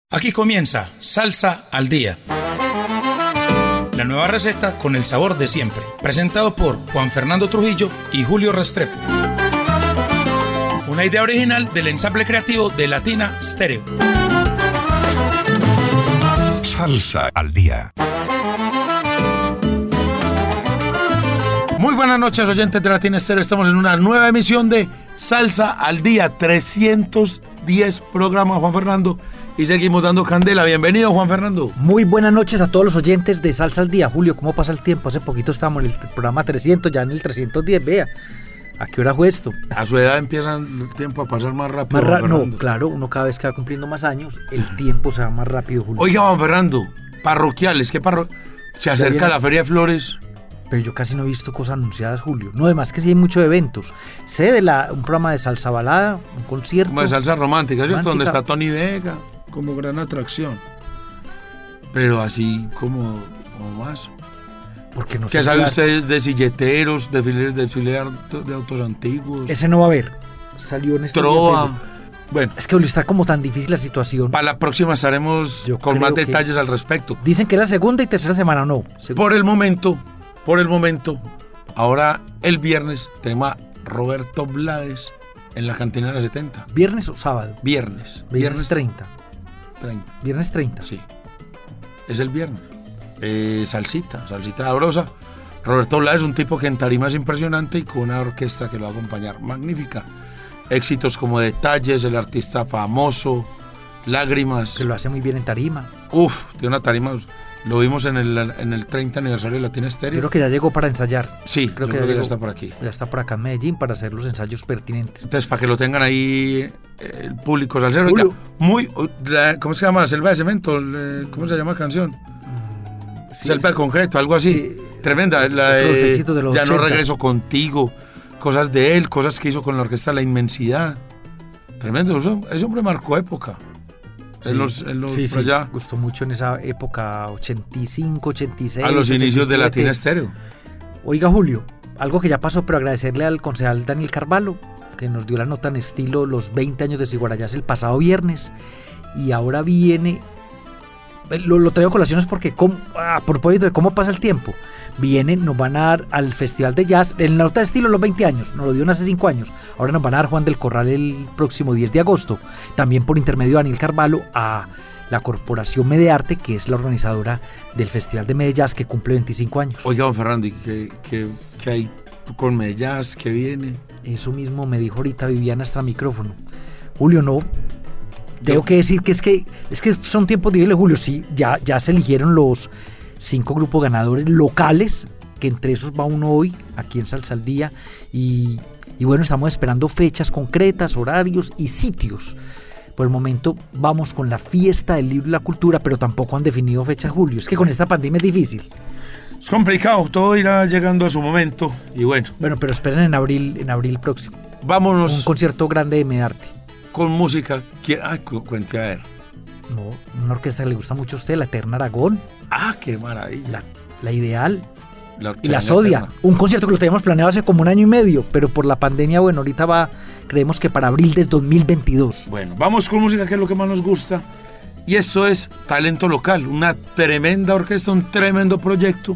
Aquí comienza Salsa al Día. La nueva receta con el sabor de siempre. Presentado por Juan Fernando Trujillo y Julio Restrepo. Una idea original del ensamble creativo de Latina Stereo. Salsa al Día. Muy buenas noches, oyentes de Latina Stereo. Estamos en una nueva emisión de Salsa al Día. 310 programas, Juan Fernando. Y seguimos dando candela. Bienvenido, Juan Fernando. Muy buenas noches a todos los oyentes de Salsa al Día. Julio, ¿cómo pasa el tiempo? Hace poquito estábamos en el programa 300, ya en el 310. Vea, ¿a qué hora fue esto? A su edad empieza el tiempo a pasar más rápido. No, claro, uno cada vez que va cumpliendo más años, el tiempo se va más rápido, Julio. Oiga, Juan Fernando, parroquiales, se acerca la Feria de Flores. Pero yo casi no he visto cosas anunciadas, Julio. No, además que sí hay muchos eventos. Sé de un programa de salsa balada, un concierto. Como de salsa romántica, ¿cierto? Donde está Tony Vega como gran atracción. Pero así como más. Porque no sé. ¿Qué sabe usted de silleteros, desfiles de autos antiguos? Ese no va a haber. Salió en este Trova. Bueno. Es que, Julio, está como tan difícil la situación. Para la próxima estaremos con más detalles al respecto. Dicen que es la segunda y tercera semana, ¿no? Por el momento, ahora el viernes tenemos a Roberto Blades en la Cantina de la 70. ¿Viernes o sábado? Viernes 30. Viernes 30. Sí, es el viernes. Salsita sabrosa. Roberto Blades es un tipo que en tarima es impresionante y con una orquesta que lo va a acompañar magnífica. Éxitos como Detalles, El Artista Famoso, Lágrimas. Que lo hace muy bien en tarima. Tiene una tarima. Lo vimos en el 30 aniversario de Latina Stereo. Creo que ya llegó para ensayar. Sí, creo que ya está por aquí. Ya está por acá en Medellín para hacer los ensayos pertinentes. Entonces, para que lo tengan ahí el público salsero. ¿Cómo se llama? Selva de Cemento. ¿Cómo se llama la canción? Selva de Concreto, algo así. Sí, tremenda. Los éxitos de los Ya 80s. No regreso contigo. Cosas de él, cosas que hizo con la orquesta La Inmensidad. Tremendo. Ese hombre marcó época. Sí, gustó mucho en esa época, 85, 86. A los 87. inicios de Latina Stereo. Oiga, Julio, algo que ya pasó, pero agradecerle al concejal Daniel Carvalho, que nos dio la nota en estilo los 20 años de Ciguarayás el pasado viernes. Y ahora viene, lo traigo a colaciones porque, a propósito de cómo pasa el tiempo, nos van a dar al Festival de Jazz, en la nota de estilo los 20 años, nos lo dieron hace 5 años, ahora nos van a dar Juan del Corral el próximo 10 de agosto, también por intermedio de Daniel Carvalho a la Corporación Medearte, que es la organizadora del Festival de Medellás que cumple 25 años. Oiga, don Fernando, ¿qué hay con Medellás? ¿Qué viene? Eso mismo me dijo ahorita Viviana hasta el micrófono. Julio, no. Tengo que decir que es que son tiempos difíciles, Julio. Sí, ya se eligieron los 5 grupos ganadores locales, que entre esos va uno hoy, aquí en Salsa al Día. Y bueno, estamos esperando fechas concretas, horarios y sitios. Por el momento vamos con la fiesta del libro y la cultura, pero tampoco han definido fechas, Julio. Es que con esta pandemia es difícil. Es complicado, todo irá llegando a su momento. Y bueno. Bueno, pero esperen en abril próximo. Vámonos. Un concierto grande de Medearte. Con música. Cuente a ver. No, una orquesta que le gusta mucho a usted, la Eterna Aragón. ¡Qué maravilla! La Ideal. Y la Sodia. Un concierto que lo teníamos planeado hace como 1 año y medio, pero por la pandemia, bueno, ahorita creemos que para abril del 2022. Bueno, vamos con música, que es lo que más nos gusta. Y esto es talento local, una tremenda orquesta, un tremendo proyecto.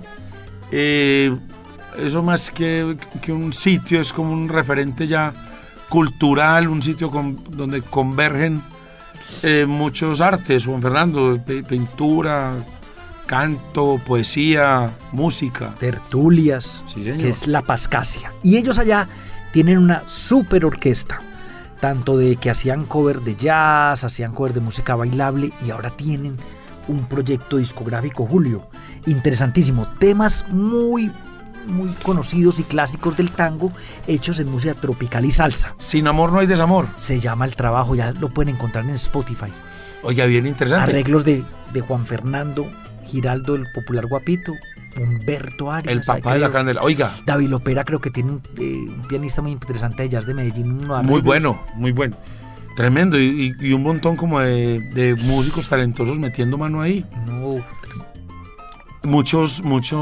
Eso más que un sitio, es como un referente ya cultural, un sitio donde convergen muchos artes, Juan Fernando, pintura, canto, poesía, música. Tertulias, sí, señor, que es La Pascasia. Y ellos allá tienen una súper orquesta, tanto de que hacían cover de jazz, hacían cover de música bailable, y ahora tienen un proyecto discográfico, Julio, interesantísimo. Temas muy conocidos y clásicos del tango, hechos en música tropical y salsa. Sin amor no hay desamor. Se llama El Trabajo, ya lo pueden encontrar en Spotify. Oiga, bien interesante. Arreglos de Juan Fernando Giraldo, el popular guapito, Humberto Arias, el papá de la candela. Oiga, David Lopera, creo que tiene un pianista muy interesante de jazz de Medellín. Muy bueno. Tremendo, y un montón como de músicos talentosos metiendo mano ahí. Muchos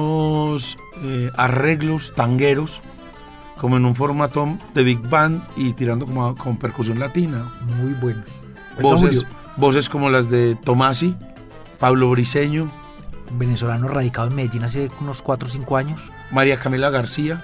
arreglos tangueros, como en un formato de big band y tirando como con percusión latina. Muy buenos. Voces voces como las de Tomasi, Pablo Briseño, venezolano radicado en Medellín hace unos 4 o 5 años. María Camila García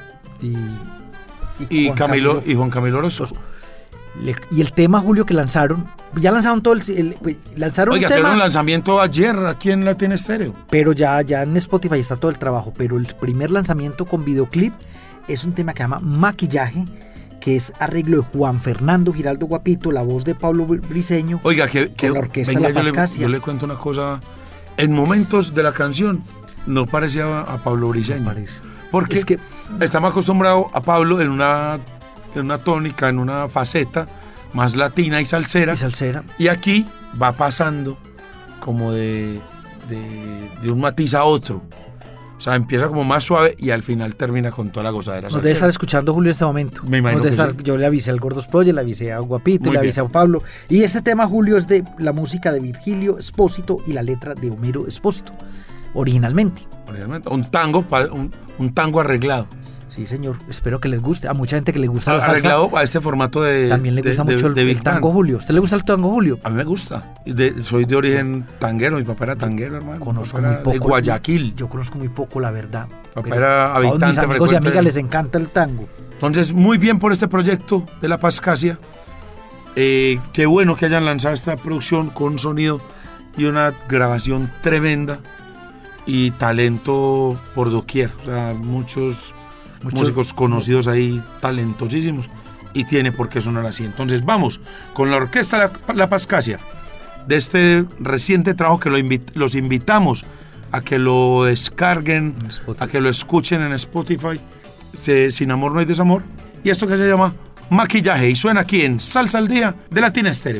y Juan Camilo Orozco. Y el tema, Julio, que lanzaron, ya lanzaron todo lanzaron Oiga, un tema, tuvieron un lanzamiento ayer aquí en Latin Estéreo. pero ya en Spotify está todo el trabajo, pero el primer lanzamiento con videoclip es un tema que se llama Maquillaje, que es arreglo de Juan Fernando Giraldo Guapito, la voz de Pablo Briseño. Oiga, que la orquesta venga, La Pascasia. yo le cuento una cosa. En momentos de la canción no parecía a Pablo Briseño. No parece. Porque Es que estamos acostumbrados a Pablo en una tónica, en una faceta más latina y salsera. Y aquí va pasando como de un matiz a otro. O sea, empieza como más suave y al final termina con toda la gozadera nos salsera. debe estar escuchando Julio en este momento. Me imagino que sí. Yo le avisé al Gordos Project, le avisé a Guapito, Muy le bien. avisé a Pablo. Y este tema, Julio, es de la música de Virgilio Espósito y la letra de Homero Espósito, originalmente. Un tango arreglado. Sí, señor. Espero que les guste. A mucha gente que le gusta la salsa. Arreglado a este formato de También le gusta mucho de el Big tango, Band. Julio. ¿Usted le gusta el tango, Julio? A mí me gusta. Soy de origen tanguero. Mi papá era tanguero, hermano. Conozco Mi papá muy era poco. de Guayaquil. Yo conozco muy poco, la verdad. Papá era a todos habitante mis amigos y frecuente amigas de- les encanta el tango. Entonces, muy bien por este proyecto de La Pascasia. Qué bueno que hayan lanzado esta producción con un sonido y una grabación tremenda y talento por doquier. O sea, muchos músicos conocidos ahí, talentosísimos, y tiene por qué sonar así. Entonces, vamos con la orquesta La Pascasia de este reciente trabajo que los invitamos a que lo descarguen, a que lo escuchen en Spotify. Sin amor no hay desamor. Y esto que se llama Maquillaje y suena aquí en Salsa al Día de Latin Estéreo.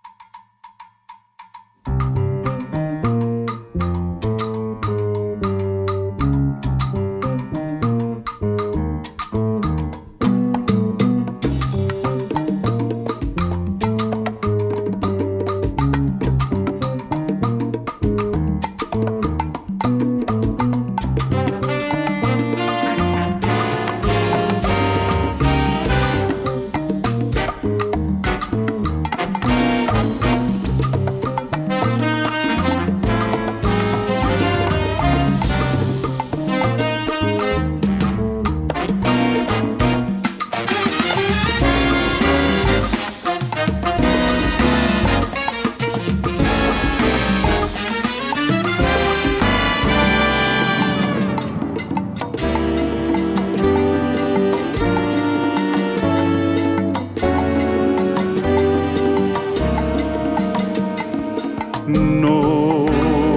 No,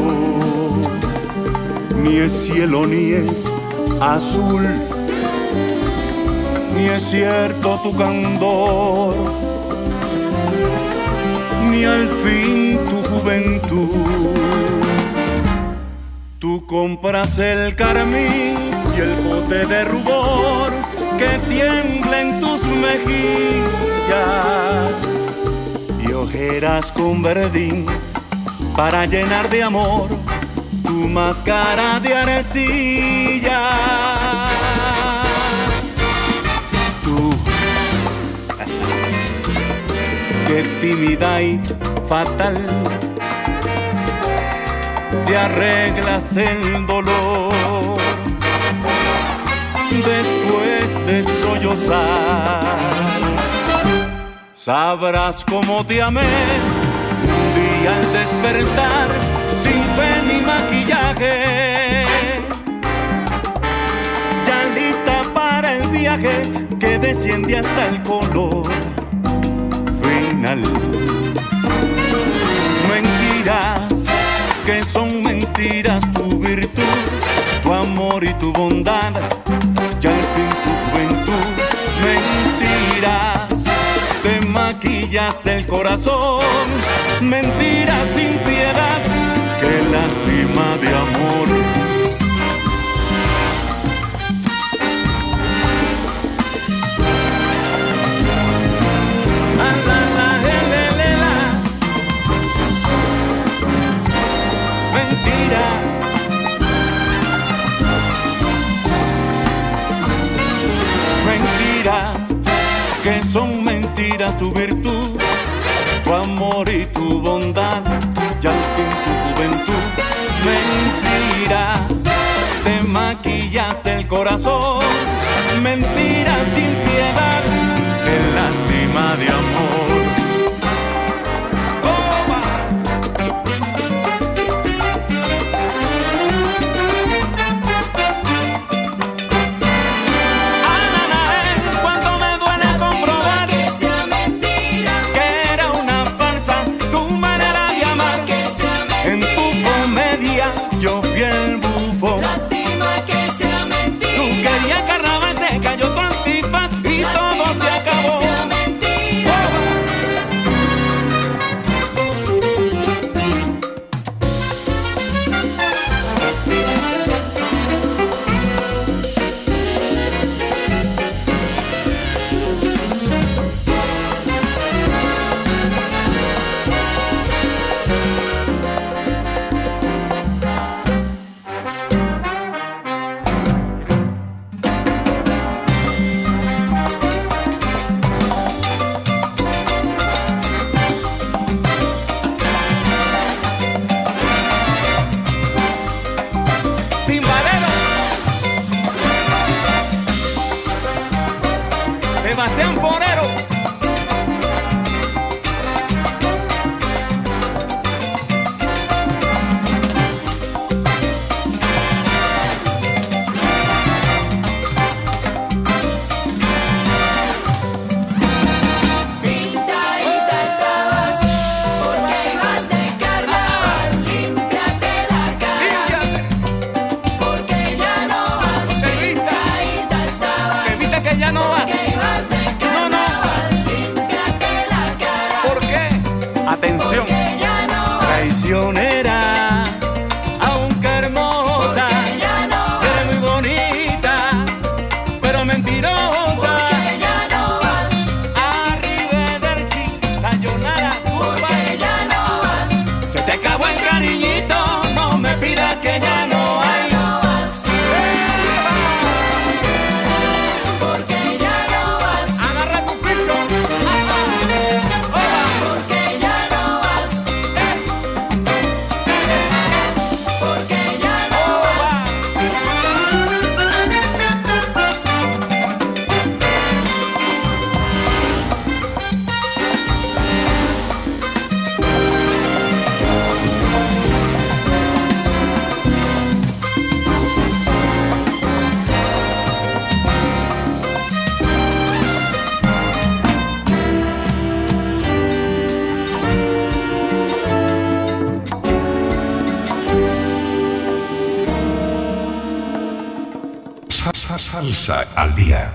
ni es cielo ni es azul, ni es cierto tu candor, ni al fin tu juventud. Tú compras el carmín y el bote de rubor que tiembla en tus mejillas y ojeras con verdín para llenar de amor tu máscara de arcilla. Tú, que tímida y fatal, te arreglas el dolor después de sollozar. Sabrás cómo te amé y al despertar sin fe ni maquillaje, ya lista para el viaje que desciende hasta el color final. Mentiras que son mentiras, tu virtud, tu amor y tu bondad, ya al fin tu juventud. Mentiras, te maquillaste el corazón, mentiras sin piedad, que lástima de amor. La, la, la, le, le, la. Mentira. Mentiras, que son mentiras, tu virtud, tu amor y tu bondad, y al fin tu juventud. Mentira, te maquillaste el corazón. Mentira sin piedad, qué lástima de amor. Yo fui el bufo. Lástima que sea mentira. Tú querías carnaval, se cayó tu antifaz y Lástima todo se acabó. Que sea mentira. Sebastián Forero. Pintadita estabas porque ibas de carnaval. Límpiate la cara porque ya no vas. Pintadita estabas. Evita que ya no vas. Que ibas de carnaval. Límpiate la cara ¿Por qué? Atención. porque ya no vas. Traicionera, aunque hermosa, Porque ya no eres vas. muy bonita, pero mentirosa. Porque ya no vas. Arrivederci, sayonara, Porque goodbye. ya no vas. Se te acabó el cariñito, no me pidas que ya no hay. No vas. Porque ya no vas. Agarra tu ficho. Porque ya no vas. Porque ya no vas. Salsa al día.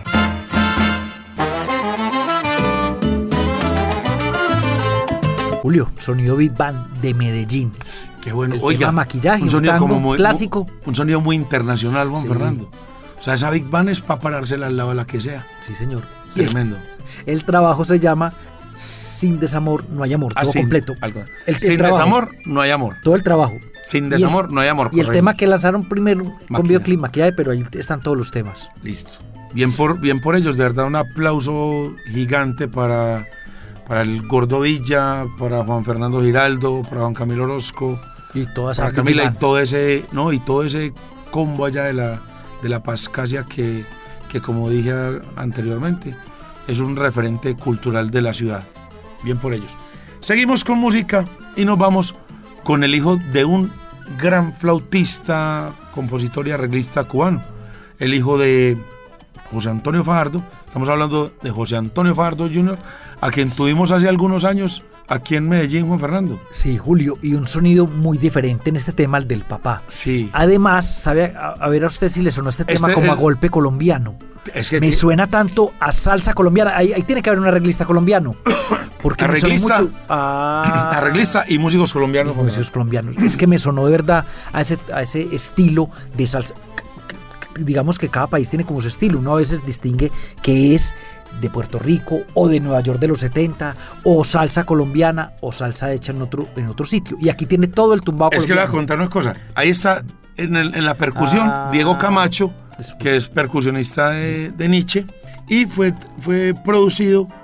Julio, sonido Big Band de Medellín. Qué bueno. El Oiga, tema maquillaje, un sonido tango como muy clásico. Un sonido muy internacional, Juan Sí. Fernando. O sea, esa Big Band es para parársela al lado de la que sea. Sí, señor. Y el- Tremendo. El trabajo se llama Sin desamor no hay amor, todo sin- completo. algo. El Sin trabajo, desamor no hay amor. todo el trabajo. Sin Y desamor no hay amor. Y el correcto. tema que lanzaron primero con Maquillaje. videoclip, maquillaje, pero ahí están todos los temas. Listo. Bien por ellos, de verdad un aplauso gigante para el Gordo Villa, para Juan Fernando Giraldo, para Juan Camilo Orozco, Y todas para Camila y todo ese combo allá de la Pascasia que como dije anteriormente, es un referente cultural de la ciudad. Bien por ellos. Seguimos con música y nos vamos con el hijo de un gran flautista, compositor y arreglista cubano, el hijo de José Antonio Fajardo. Estamos hablando de José Antonio Fajardo Jr., a quien tuvimos hace algunos años aquí en Medellín, Juan Fernando. Sí, Julio, y un sonido muy diferente en este tema, el del papá. Sí. Además, ¿sabe? A ver a usted si le sonó este tema como a golpe colombiano. Es que Me suena tanto a salsa colombiana. Ahí tiene que haber un arreglista colombiano. Porque me sonó Arreglista. mucho a arreglista y músicos colombianos. Juan músicos colombianos. Es que me sonó de verdad a ese estilo de salsa. Digamos que cada país tiene como su estilo. Uno a veces distingue que es de Puerto Rico o de Nueva York de los 70 o salsa colombiana o salsa hecha en otro sitio. Y aquí tiene todo el tumbado Es que le voy a colombiano. contar una cosa. Ahí está en la percusión Diego Camacho, que es percusionista de Nietzsche, y fue producido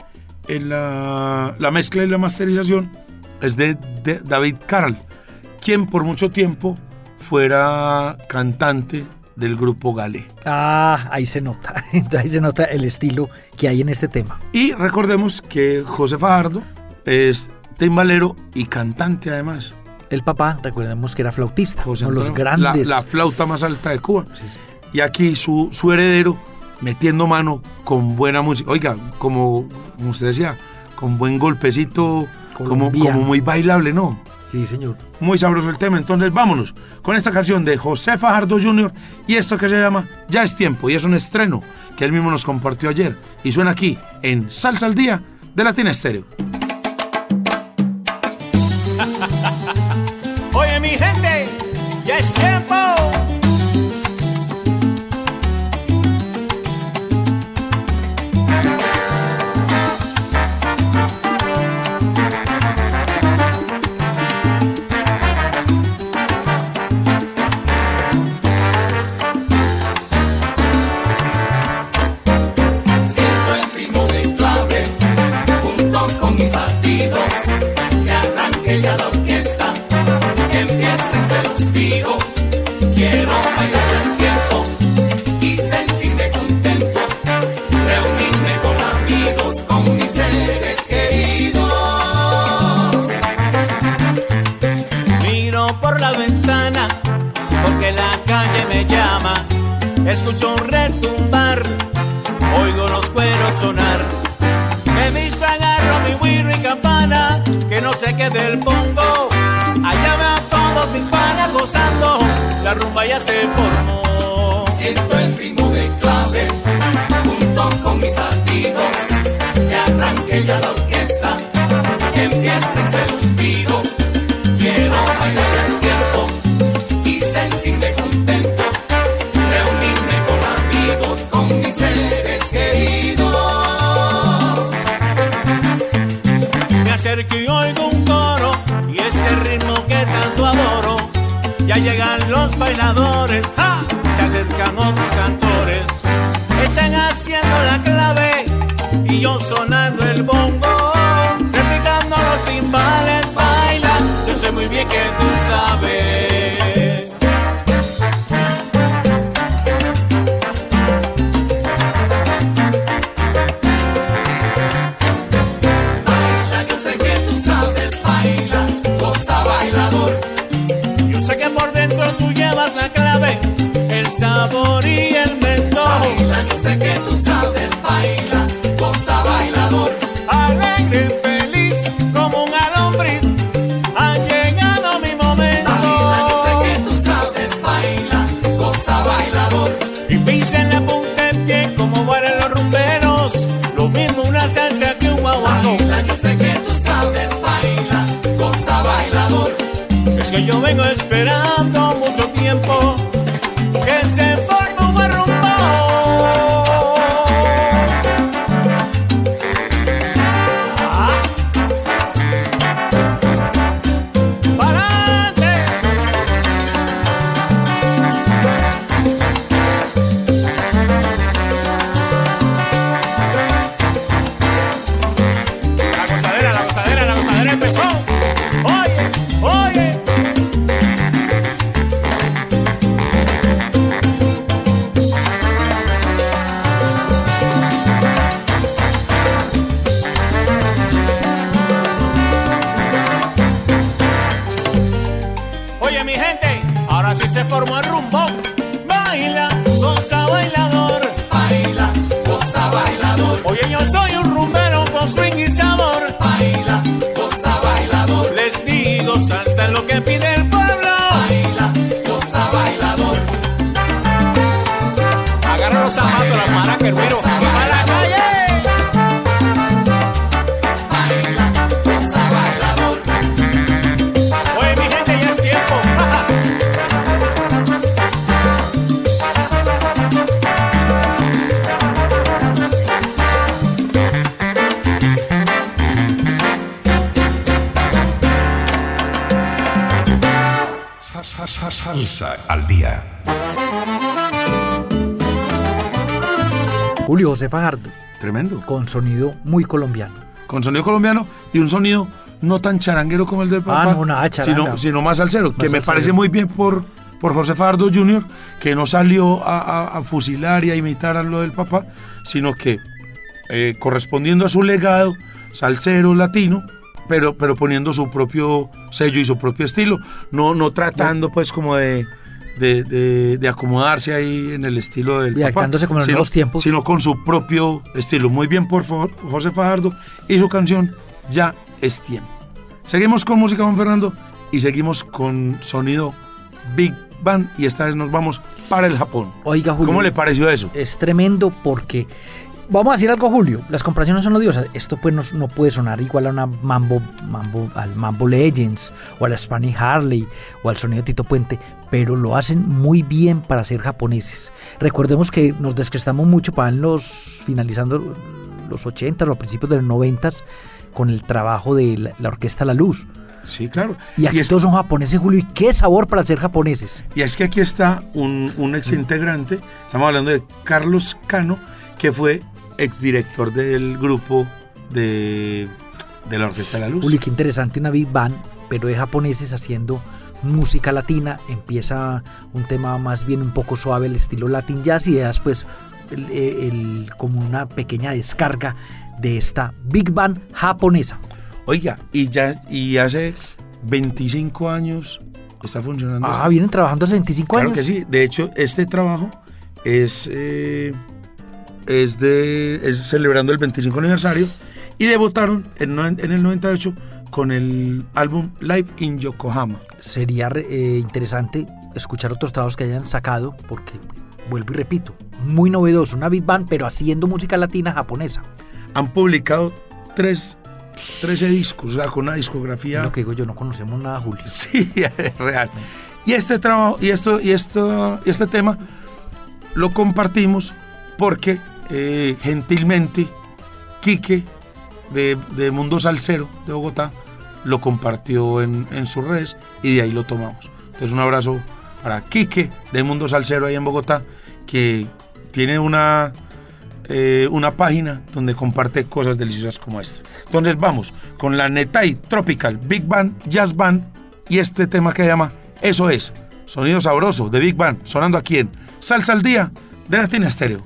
la mezcla y la masterización es de David Carl, quien por mucho tiempo fuera cantante del grupo Gale. Ahí se nota. Ahí se nota el estilo que hay en este tema. Y recordemos que José Fajardo es timbalero y cantante además. El papá, recordemos que era flautista, José uno de los Antonio, grandes. la flauta más alta de Cuba. Sí, sí. Y aquí su heredero metiendo mano con buena música. Oiga, como usted decía, con buen golpecito, como muy bailable, ¿no? Sí, señor. Muy sabroso el tema. Entonces vámonos con esta canción de José Fajardo Jr. y esto que se llama Ya es tiempo, y es un estreno que él mismo nos compartió ayer y suena aquí en Salsa al Día de Latina Estéreo. Oye, mi gente, ya es tiempo. Siento el ritmo de clave, junto con mis latidos, que arranque ya la orquesta, que empiece los tiros. Quiero bailar el tiempo y sentirme contento, reunirme con amigos, con mis seres queridos. Miro por la ventana porque la calle me llama. Escucho un retumbar, oigo los cueros sonar. Me visto, agarro mi güiro y campana, que no se quede el pongo. Allá veo a todos mis panas gozando, la rumba ya se formó. Siento el ritmo de clave, junto con mis latidos, que arranque ya la orquesta, que empiecen los tiros. Quiero bailar el tiempo y sentirme contento, reunirme con amigos, con mis seres queridos. Me acerco y oigo un coro y ese ritmo que tanto adoro. Ya llegan los bailadores, ¡ja! Se acercan otros cantores. Están haciendo la clave y yo sonando el bongo, replicando los timbales, baila. Yo sé muy bien que tú sabes. Baila, yo sé que tú sabes, baila, goza bailador. Yo sé que por dentro tú llevas la clave, el sabor y el mentón. Baila, yo sé que tú sabes, baila, goza bailador. Alegre, feliz, como un alombriz, ha llegado mi momento. Baila, yo sé que tú sabes, baila, goza bailador. Y pisa en la punta del pie como bailan los rumberos, lo mismo una salsa que un guaguancó. Baila, yo sé que tú sabes, baila, goza bailador. Es que yo vengo esperando mucho tiempo que se forme un buen rumbo. ¡Pa'lante! La gozadera empezó. Oye, oye. Oye, mi gente, ahora sí se formó el rumbo. Baila, goza bailador. Baila, goza bailador. Oye, yo soy un rumbero con swing y sabor. Baila, goza bailador. Les digo, salsa es lo que pide el pueblo. Baila, goza bailador. Agarra los zapatos, las maracas, el güiro, y pa' la calle. Baila, goza bailador. Oye, mi gente, ya es tiempo. Salsa al Día. Julio José Fajardo, Tremendo. con sonido muy colombiano. con sonido colombiano y un sonido no tan charanguero como el del papá, no, nada charanga. sino más salsero, que me salsero. parece muy bien por José Fajardo Jr., que no salió a fusilar y a imitar a lo del papá, sino que correspondiendo a su legado salsero latino, pero poniendo su propio sello y su propio estilo, no tratando pues como de acomodarse ahí en el estilo del Y adaptándose como en los nuevos tiempos. sino con su propio estilo. Muy bien por José Fajardo y su canción Ya es tiempo. Seguimos con música, Juan Fernando, y seguimos con sonido Big Band, y esta vez nos vamos para el Japón. Oiga, Julio, ¿Cómo le pareció eso? es tremendo porque, vamos a decir algo, Julio, las comparaciones son odiosas. Esto pues no puede sonar igual a una al Mambo Legends o a la Spanish Harley o al sonido Tito Puente, pero lo hacen muy bien para ser japoneses. Recordemos que nos descrestamos mucho para finalizando los 80 o a principios de los 90 con el trabajo de la orquesta La Luz. Sí, claro. Y aquí todos son japoneses, Julio, y qué sabor para ser japoneses. Y es que aquí está un ex integrante, estamos hablando de Carlos Cano, que fue exdirector del grupo de la Orquesta de la Luz. Julio, qué interesante, una big band, pero de japoneses haciendo música latina. Empieza un tema más bien un poco suave, el estilo Latin Jazz, y después como una pequeña descarga de esta big band japonesa. Oiga, y hace 25 años está funcionando. Vienen trabajando hace 25 claro años. Claro que sí. De hecho, este trabajo es celebrando el 25 aniversario, y debutaron en el 98 con el álbum Live in Yokohama. Sería interesante escuchar otros trabajos que hayan sacado, porque, vuelvo y repito, muy novedoso, una big band, pero haciendo música latina japonesa. Han publicado 13 discos, o sea, con una discografía. Lo que digo yo, no conocemos nada, Julio. Sí, es real. Y este trabajo, y este tema lo compartimos porque gentilmente Quique de Mundo Salsero de Bogotá lo compartió en sus redes, y de ahí lo tomamos. Entonces, un abrazo para Quique de Mundo Salsero ahí en Bogotá, que tiene una página donde comparte cosas deliciosas como esta. Entonces vamos con la Netai Tropical Big Band Jazz Band y este tema que se llama Eso es, sonido sabroso de Big Band, sonando aquí en Salsa al Día de Latina Estéreo.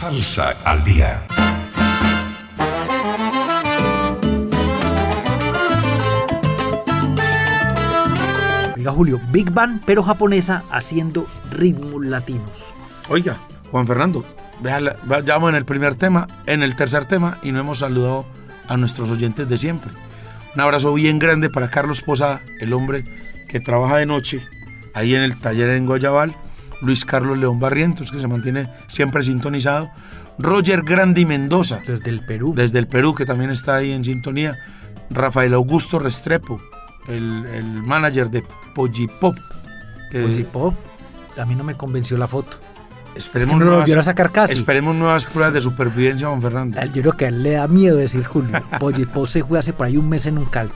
Salsa al día. Oiga, Julio, Big Band, pero japonesa, haciendo ritmos latinos. Oiga, Juan Fernando, ya vamos en el primer tema, en el tercer tema, y no hemos saludado a nuestros oyentes de siempre. Un abrazo bien grande para Carlos Posada, el hombre que trabaja de noche ahí en el taller en Guayabal. Luis Carlos León Barrientos, que se mantiene siempre sintonizado. Roger Grandi Mendoza. Desde el Perú. Desde el Perú, que también está ahí en sintonía. Rafael Augusto Restrepo, el manager de Pollipop. Pollipop, a mí no me convenció la foto. Esperemos, es que no lo volvieron a sacar casi. Esperemos nuevas pruebas de supervivencia, Juan Fernando. Yo creo que a él le da miedo decir Julio. Pollipop se fue hace por ahí un mes en un caldo.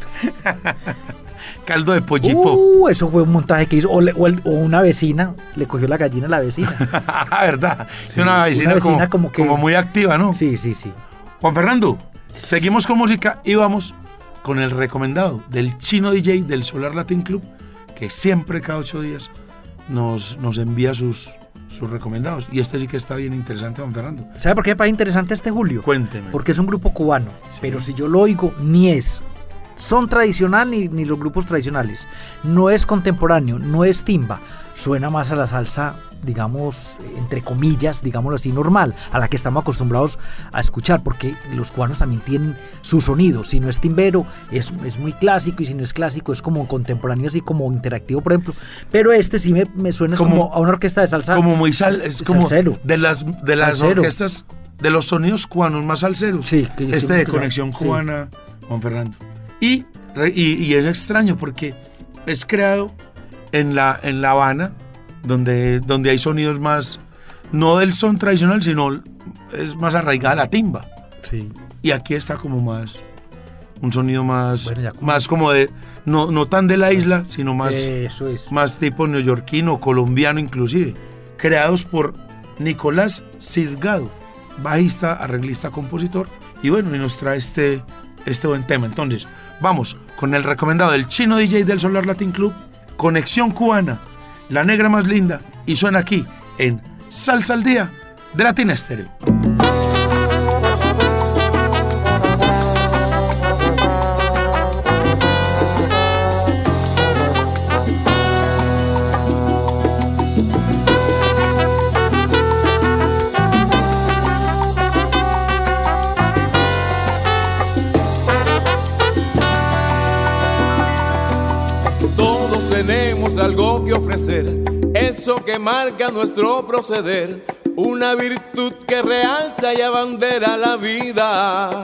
Caldo de Pollipop. Eso fue un montaje que hizo. O una vecina, le cogió la gallina a la vecina. ¿Verdad? Sí, una vecina como muy activa, ¿no? Sí. Juan Fernando, seguimos con música y vamos con el recomendado del Chino DJ del Solar Latin Club, que siempre cada 8 días nos envía sus recomendados. Y este sí que está bien interesante, Juan Fernando. ¿Sabe por qué me parece interesante este, Julio? Cuénteme. Porque es un grupo cubano, sí. Pero si yo lo oigo, ni es son tradicional ni los grupos tradicionales. No es contemporáneo, no es timba. Suena más a la salsa, digamos, entre comillas, digámoslo así, normal, a la que estamos acostumbrados a escuchar, porque los cubanos también tienen su sonido. Si no es timbero, es muy clásico, y si no es clásico, es como contemporáneo, así como interactivo, por ejemplo. Pero este sí me suena como a una orquesta de salsa. Como muy es como salsero. De las orquestas, de los sonidos cubanos más salseros. Sí, de Conexión Cubana, sí. Juan Fernando. Y es extraño porque es creado en La Habana, donde hay sonidos más, no del son tradicional, sino es más arraigada la timba. Sí. Y aquí está como más, un sonido más, bueno, más como de, no tan de la isla, sino más, eso es. Más tipo neoyorquino, colombiano inclusive. Creados por Nicolás Sirgado, bajista, arreglista, compositor. Y bueno, y nos trae este buen tema. Entonces, vamos con el recomendado del Chino DJ del Solar Latin Club, Conexión Cubana, la negra más linda, y suena aquí en Salsa al Día de Latina Estéreo. Tenemos algo que ofrecer, eso que marca nuestro proceder, una virtud que realza y abandera la vida.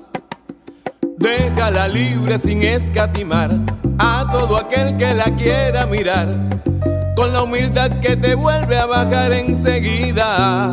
Déjala libre sin escatimar a todo aquel que la quiera mirar, con la humildad que te vuelve a bajar enseguida.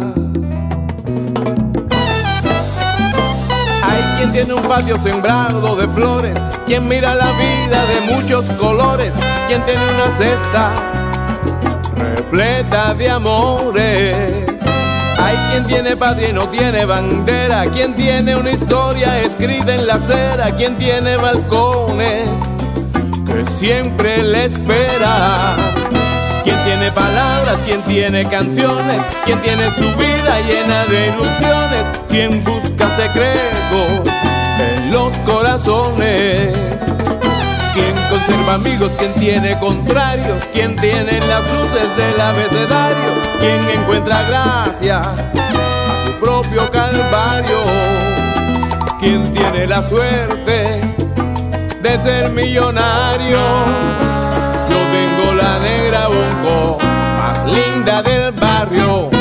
Hay quien tiene un patio sembrado de flores, quien mira la vida de muchos colores, quien tiene una cesta repleta de amores. Hay quien tiene patria y no tiene bandera, quien tiene una historia escrita en la acera, quien tiene balcones que siempre le espera. Quien tiene palabras, quien tiene canciones, quien tiene su vida llena de ilusiones, quien busca secretos en los corazones, quien conserva amigos, quien tiene contrarios, quien tiene las luces del abecedario, quien encuentra gracia a su propio calvario, quien tiene la suerte de ser millonario. Yo tengo la negra bongo más linda del barrio.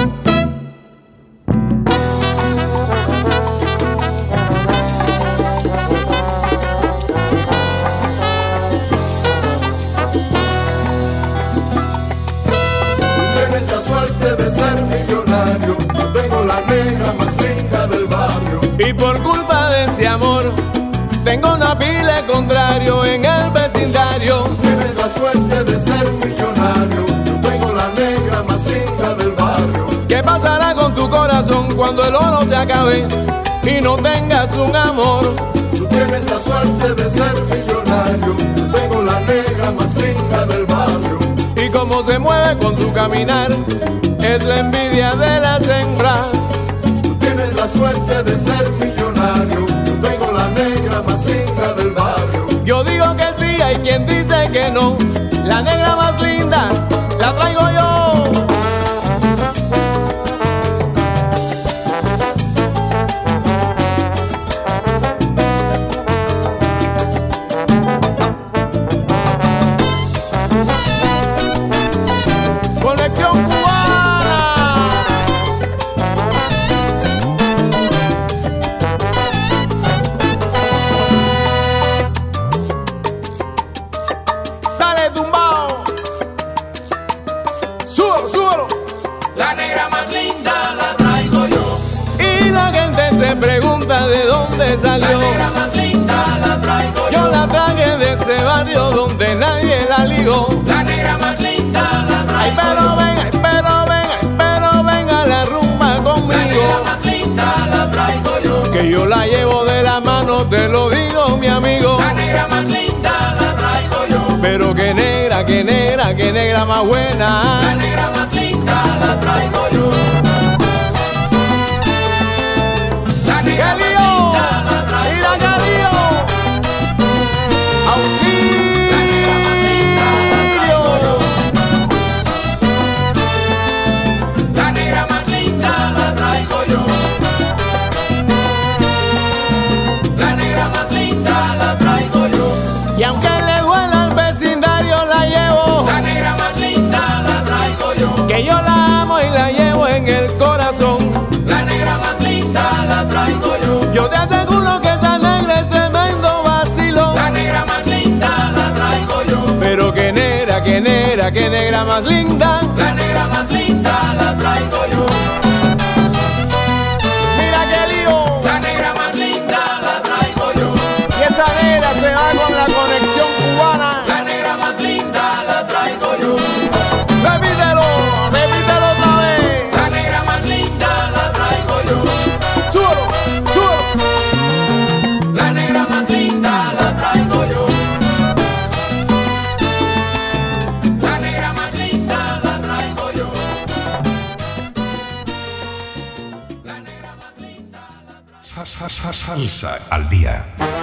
Tienes la suerte de ser millonario. Yo tengo la negra más linda del barrio. Y por culpa de ese amor tengo una pila de contrario en el vecindario. Tienes la suerte de ser millonario. Yo tengo la negra más linda del barrio. ¿Qué pasará con tu corazón cuando el oro se acabe y no tengas un amor? Tú tienes la suerte de ser millonario. Yo tengo la negra más linda del barrio. Y como se mueve con su caminar, es la envidia de las hembras la suerte de ser millonario. Yo tengo la negra más linda del barrio. Yo digo que sí, hay quien dice que no. La negra más linda la traigo yo. Conexión cubana. Dale tumbao. Súbelo, súbelo. La negra más linda la traigo yo. Y la gente se pregunta de dónde La salió. negra más linda la traigo yo. Yo la traje de ese barrio donde nadie la ligó. La negra más linda la Ay, traigo pero yo. venga, ay, pero venga, ay, pero venga la rumba La conmigo. negra más linda la traigo yo. Que yo la llevo de la mano, te lo digo, mi amigo. La negra más linda la traigo yo. Pero que negra, que negra, que negra más La buena. negra más linda la traigo yo. La ¡Qué negra más lío! linda la traigo ¡Mira yo. qué lío! La negra más linda la traigo ¡Auxilio! yo. La negra más linda la traigo yo. La negra más linda la traigo yo. Y aunque le duela al vecindario, la llevo. La negra más linda la traigo yo. Que yo la amo y la llevo en el corazón. La negra más linda la traigo yo. Yo te aseguro que esa negra es tremendo vacilón. La negra más linda la traigo yo. Pero que negra, que negra, que negra más linda. La negra más linda la traigo yo. Mira qué lío. La negra más linda la traigo yo. Y esa negra se va con la conexión cubana. La negra más linda la traigo yo. Repítelo, repítelo otra vez. La negra más linda la traigo yo. Súbelo, súbelo. La negra más linda la traigo yo. La negra más linda la traigo yo. La negra más linda la traigo yo. Salsa al día.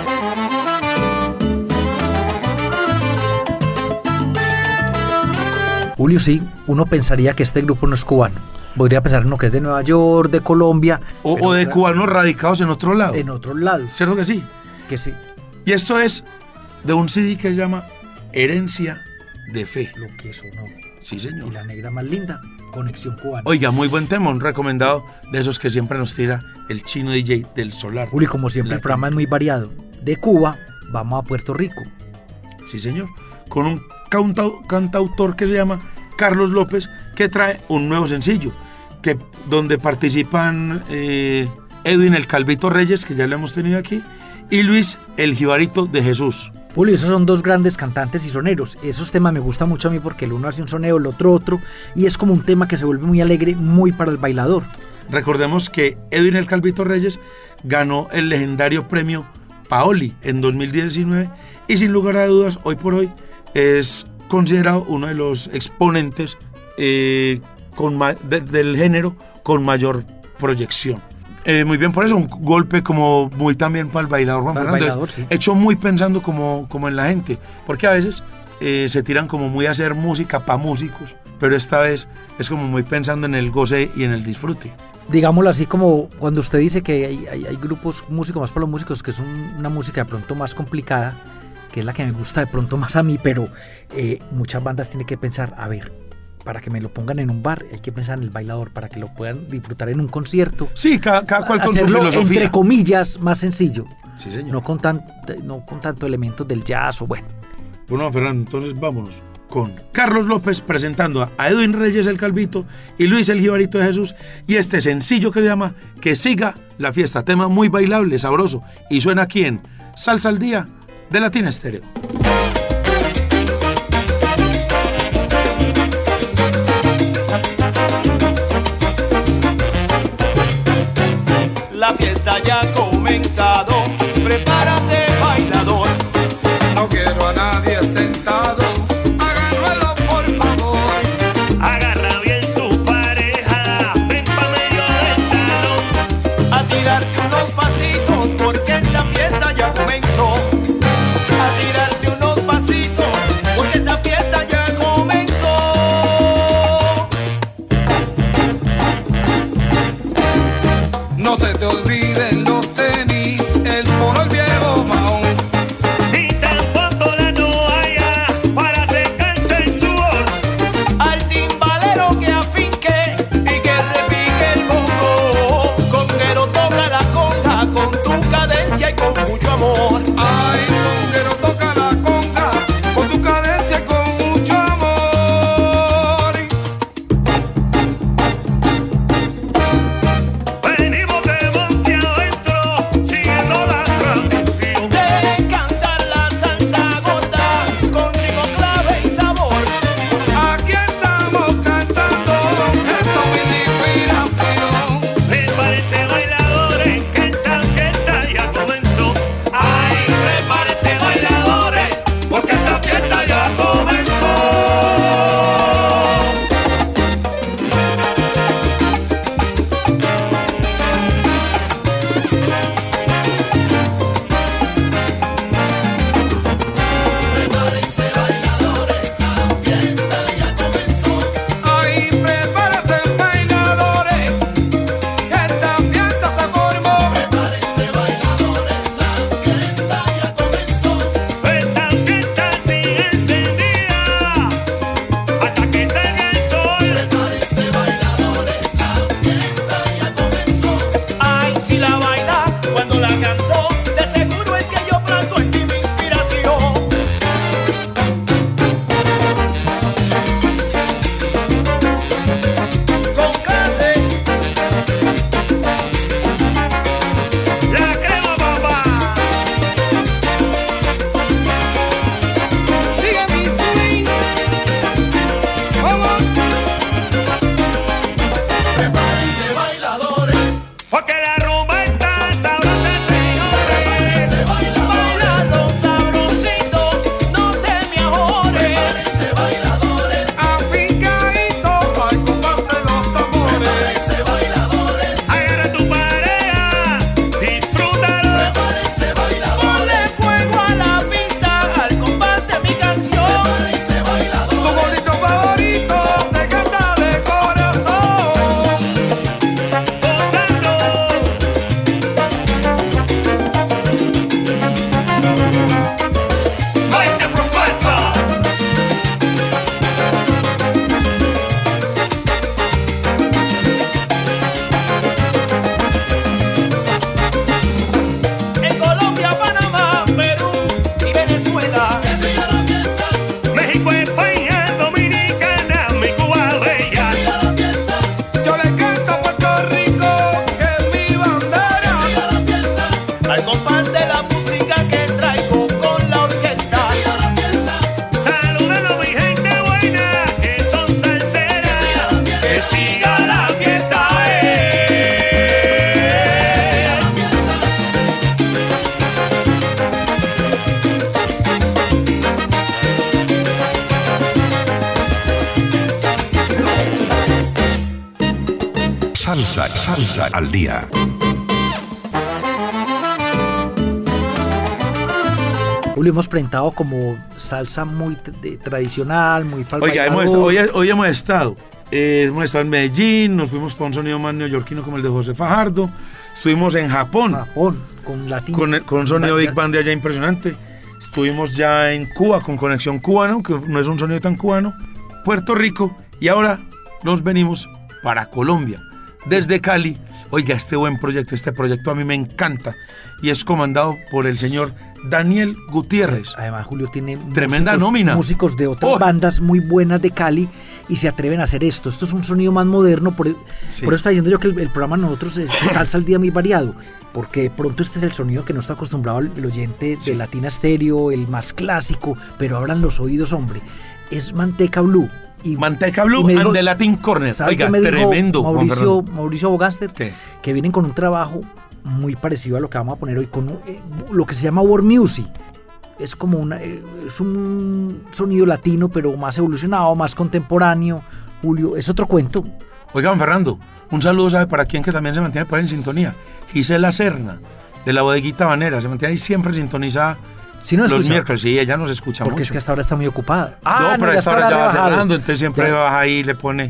Julio, sí, uno pensaría que este grupo no es cubano. Podría pensar uno que es de Nueva York, de Colombia. O pero de cubanos radicados en otro lado. en otros lados. ¿Cierto que sí? Que sí, Y esto es de un CD que se llama Herencia de Fe. lo que sonó. Sí, Y señor. la negra más linda, conexión cubana. Oiga, muy buen tema, un recomendado de esos que siempre nos tira el chino DJ del Solar. Julio, como siempre, el Latino. programa es muy variado. De Cuba, vamos a Puerto Rico. Sí, señor. Con un cantautor que se llama Carlos López, que trae un nuevo sencillo, donde participan Edwin el Calvito Reyes, que ya lo hemos tenido aquí, y Luis el Jibarito de Jesús. Julio, esos son dos grandes cantantes y soneros. Esos temas me gustan mucho a mí porque el uno hace un soneo, el otro, y es como un tema que se vuelve muy alegre, muy para el bailador. Recordemos que Edwin el Calvito Reyes ganó el legendario premio Paoli en 2019 y sin lugar a dudas, hoy por hoy, es considerado uno de los exponentes del género con mayor proyección. Muy bien por eso, un golpe como muy también para el bailador Juan Para el Fernando, bailador, sí. hecho muy pensando como en la gente, porque a veces se tiran como muy a hacer música para músicos, pero esta vez es como muy pensando en el goce y en el disfrute. Digámoslo así, como cuando usted dice que hay grupos músicos, más para los músicos, que es una música de pronto más complicada, que es la que me gusta de pronto más a mí, pero muchas bandas tienen que pensar, a ver, para que me lo pongan en un bar, hay que pensar en el bailador, para que lo puedan disfrutar en un concierto. Sí, cada cual con su Hacerlo, filosofía. entre comillas, más sencillo. Sí, señor. No con tanto elementos del jazz o bueno. Bueno, Fernando, entonces vámonos con Carlos López presentando a Edwin Reyes el Calvito y Luis el Jibarito de Jesús y este sencillo que se llama Que siga la fiesta, tema muy bailable, sabroso y suena aquí en Salsa al Día de Latina Estéreo. La fiesta ya ha comenzado, prepárate bailador. No quiero a nadie sentado, agárralo por favor. Agarra bien tu pareja, ven pa' medio del salón. A ti Salsa al día. Julio, hemos presentado como salsa muy tradicional, muy para el Oiga, hoy hemos estado en Medellín, nos fuimos para un sonido más neoyorquino como el de José Fajardo, estuvimos en Japón con latín, con un sonido Big Band de allá impresionante, estuvimos ya en Cuba con Conexión Cubano, que no es un sonido tan cubano, Puerto Rico, y ahora nos venimos para Colombia, desde Cali. Oiga, este proyecto a mí me encanta y es comandado por el señor Daniel Gutiérrez. Además, Julio tiene tremenda nómina. Músicos de otras bandas muy buenas de Cali y se atreven a hacer esto. Esto es un sonido más moderno, por eso está diciendo yo que el programa nosotros es Salsa al Día muy variado, porque de pronto este es el sonido que no está acostumbrado el oyente de Latina Stereo, el más clásico, pero abran los oídos, hombre. Es Manteca Blue. Manteca Blue and the Latin Corner. Oiga, tremendo. Mauricio Bogaster, que vienen con un trabajo muy parecido a lo que vamos a poner hoy, con lo que se llama world music. Es como es un sonido latino, pero más evolucionado, más contemporáneo. Julio, es otro cuento. Oiga, don Fernando, un saludo, ¿sabe para quién que también se mantiene por ahí en sintonía? Gisela Serna, de la Bodeguita Habanera, se mantiene ahí siempre sintonizal. ¿Sí nos los escucha? Miércoles, sí, ella nos escucha porque mucho. Es que hasta ahora está muy ocupada. No, pero a esta hora ya va cerrando, entonces siempre baja ahí y le pone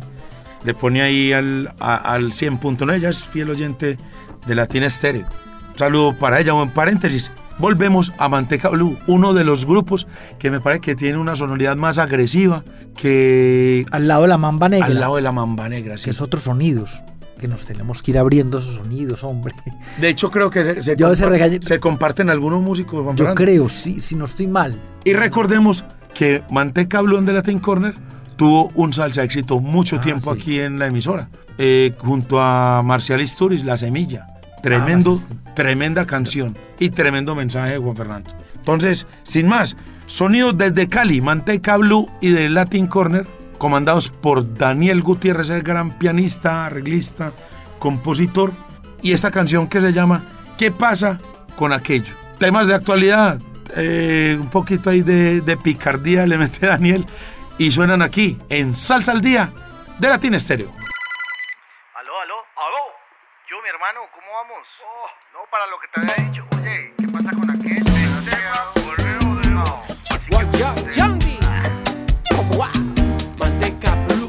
ahí al 100.9. Ella es fiel oyente de Latina Stereo. Un saludo para ella. En paréntesis, volvemos a Manteca Blue, uno de los grupos que me parece que tiene una sonoridad más agresiva que... Al lado de la Mamba Negra. Al lado de la Mamba Negra, sí. Que es otros sonidos, que nos tenemos que ir abriendo esos sonidos, hombre. De hecho, creo que se comparten algunos músicos, Juan Fernando. Yo creo, sí, si no estoy mal. Y recordemos que Manteca Blue de Latin Corner tuvo un salsa éxito mucho tiempo aquí en la emisora, junto a Marcial Isturiz, La Semilla. Tremenda canción y tremendo mensaje de Juan Fernando. Entonces, sin más, sonidos desde Cali, Manteca Blue y de Latin Corner, comandados por Daniel Gutiérrez, el gran pianista, arreglista, compositor, y esta canción que se llama ¿Qué pasa con aquello? Temas de actualidad, un poquito ahí de picardía le mete Daniel, y suenan aquí en Salsa al Día de Latina Stereo. Aló, yo, mi hermano, ¿cómo vamos? No, para lo que te había dicho, oye, ¿qué pasa con aquello? Jambi, Manteca Blue.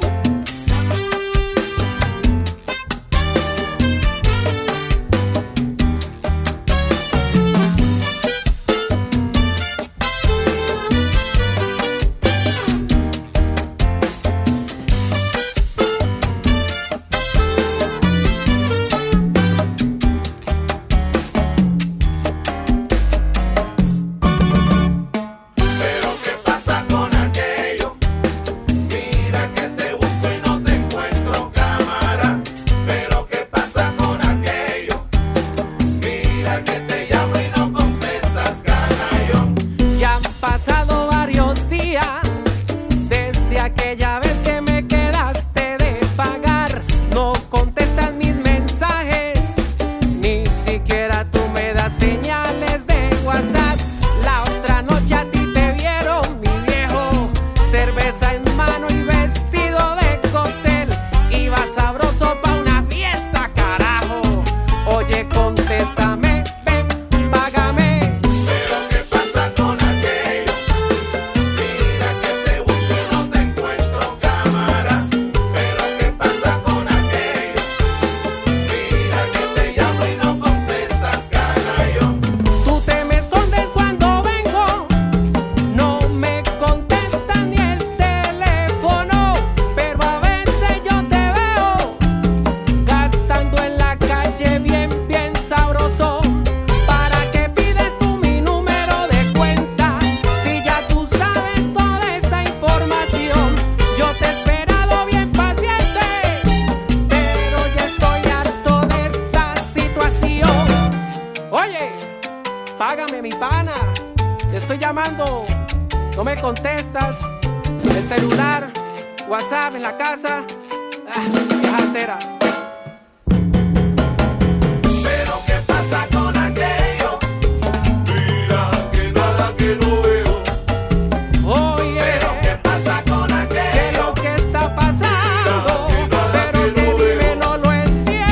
Págame, mi pana. Te estoy llamando. No me contestas. El celular, WhatsApp en la casa. Qué jartera. Pero ¿qué pasa con aquello? Mira que nada que no veo. Oye, pero ¿qué pasa con aquello? ¿Qué es lo que está pasando? Pero que dime, no lo entiendo.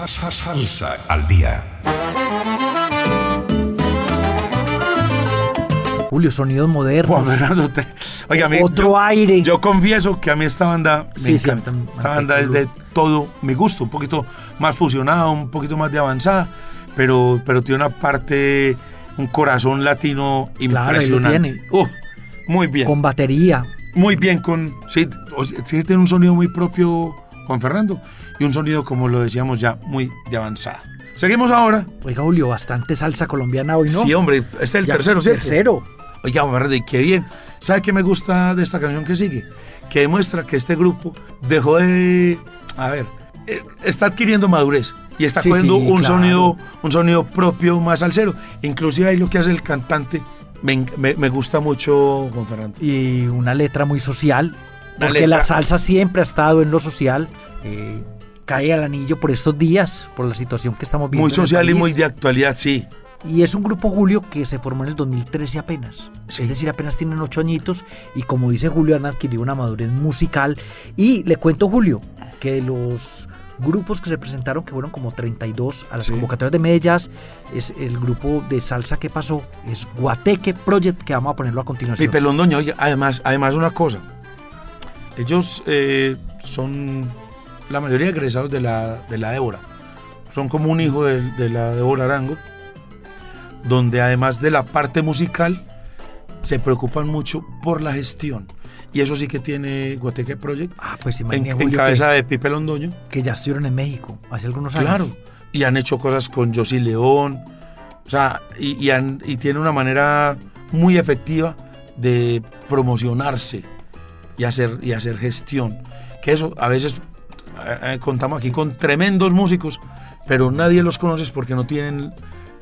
Salsa al día. Julio, sonidos modernos. Juan Fernando, oiga, a mí, Otro aire. Yo confieso que a mí esta banda me Sí, encanta. sí, Esta banda es de todo mi gusto, un poquito más fusionada, un poquito más de avanzada, pero tiene una parte, un corazón latino Claro, ahí lo impresionante. tiene. Muy bien. Con batería. Muy bien, sí, tiene un sonido muy propio, Juan Fernando, y un sonido, como lo decíamos ya, muy de avanzada. Seguimos ahora. Oiga, Julio, bastante salsa colombiana hoy, ¿no? Sí, hombre, este es el Ya, tercero, ¿cierto? Tercero. Oiga, Juan Fernando, y qué bien. ¿Sabe qué me gusta de esta canción que sigue? Que demuestra que este grupo dejó de... A ver, está adquiriendo madurez y está Sí, cogiendo sí, un claro. sonido propio más salsero. Inclusive ahí lo que hace el cantante me gusta mucho, Juan Fernando. Y una letra muy social. Una Porque letra- la salsa siempre ha estado en lo social. Cae al anillo por estos días, por la situación que estamos viendo. Muy en el social y país. muy de actualidad, sí. Y es un grupo, Julio, que se formó en el 2013 apenas. Sí. Es decir, apenas tienen 8 añitos. Y como dice Julio, han adquirido una madurez musical. Y le cuento, Julio, que de los grupos que se presentaron, que fueron como 32 a las Sí. convocatorias de Medellín, es el grupo de salsa que pasó, es Guateque Project, que vamos a ponerlo a continuación. Pipe Londoño, oye, además una cosa. Ellos son la mayoría egresados de la Débora. Son como un hijo de la Débora Arango, donde además de la parte musical se preocupan mucho por la gestión. Y eso sí que tiene Guateque Project Pues en imagínate, Julio, cabeza de Pipe Londoño. que ya estuvieron en México hace algunos años. Claro. Y han hecho cosas con Josy León. O sea, y tiene una manera muy efectiva de promocionarse y hacer gestión. Que eso a veces contamos aquí con tremendos músicos, pero nadie los conoce porque no tienen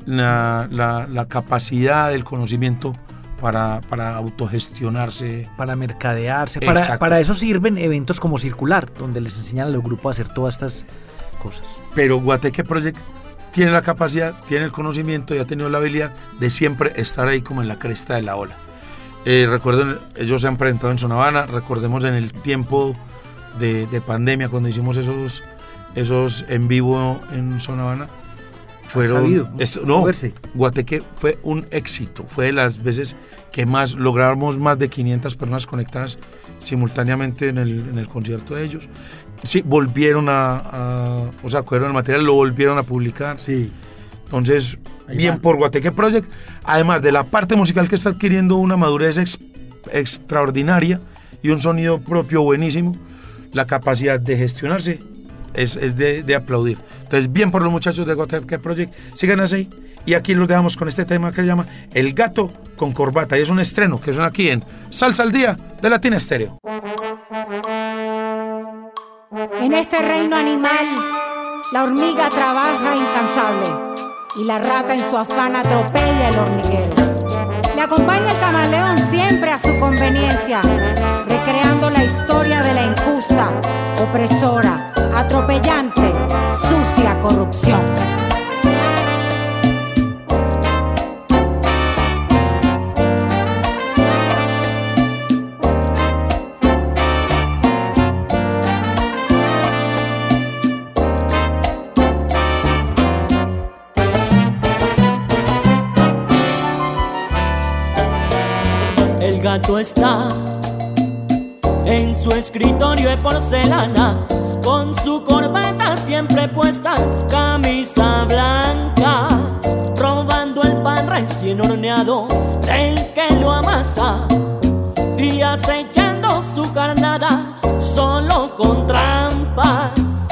la capacidad, el conocimiento para autogestionarse. Para mercadearse. Exacto. Para eso sirven eventos como Circular, donde les enseñan a los grupos a hacer todas estas cosas. Pero Guateque Project tiene la capacidad, tiene el conocimiento y ha tenido la habilidad de siempre estar ahí como en la cresta de la ola. Recuerden, ellos se han presentado en Zona Habana, recordemos en el tiempo de pandemia cuando hicimos esos en vivo en Zona Habana. Sabido, moverse. Guateque fue un éxito, fue de las veces que logramos más de 500 personas conectadas simultáneamente en el concierto de ellos. Sí, volvieron o sea, cogieron el material, lo volvieron a publicar. Sí. Entonces, Ahí bien van. por Guateque Project, además de la parte musical que está adquiriendo una madurez extraordinaria y un sonido propio buenísimo, la capacidad de gestionarse es de aplaudir. Entonces, bien por los muchachos de Guateque Project, sigan así. Y aquí los dejamos con este tema que se llama El Gato con Corbata. Y es un estreno que suena aquí en Salsa al Día de Latina Estéreo. En este reino animal, la hormiga trabaja incansable y la rata en su afán atropella el hormiguero. Le acompaña el camaleón siempre a su conveniencia, recreando la historia de la injusta, opresora, atropellante, sucia corrupción. El gato está en su escritorio de porcelana, con su corbata siempre puesta, camisa blanca, robando el pan recién horneado del que lo amasa y acechando su carnada solo con trampas.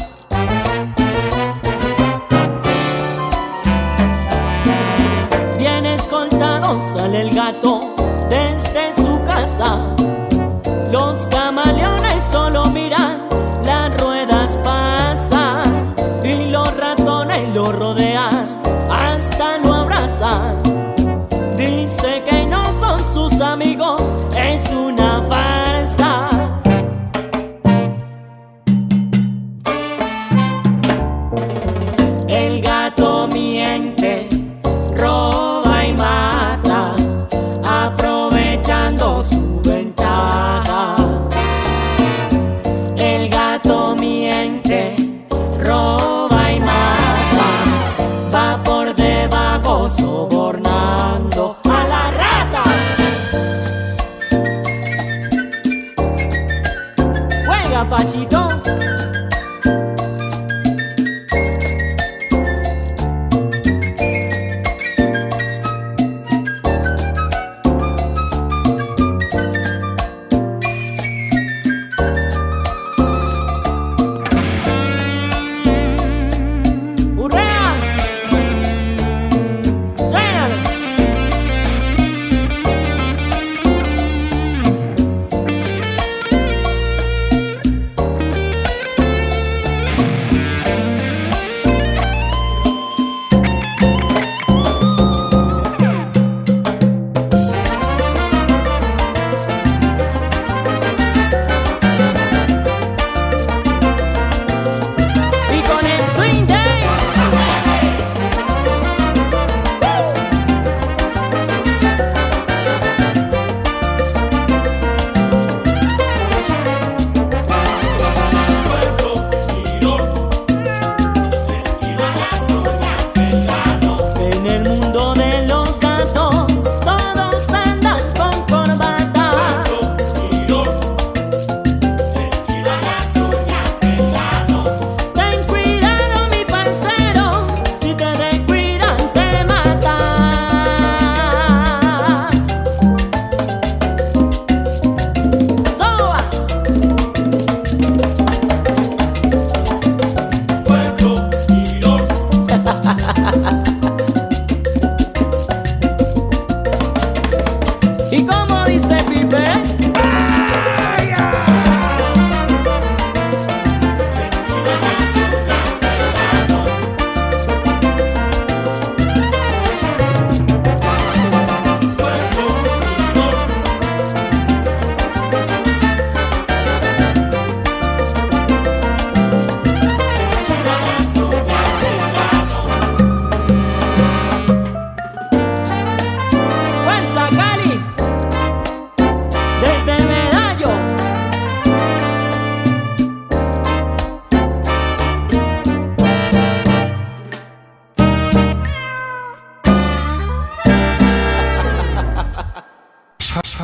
Bien escoltado sale el gato desde su casa. Los camaleones solo miran, las ruedas pasan y los ratones lo rodean, hasta lo abrazan. Dice que no son sus amigos, es una farsa. El gato miente, roba y mata, aprovechando su ventaja. El gato miente, roba y mata.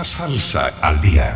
Salsa al día.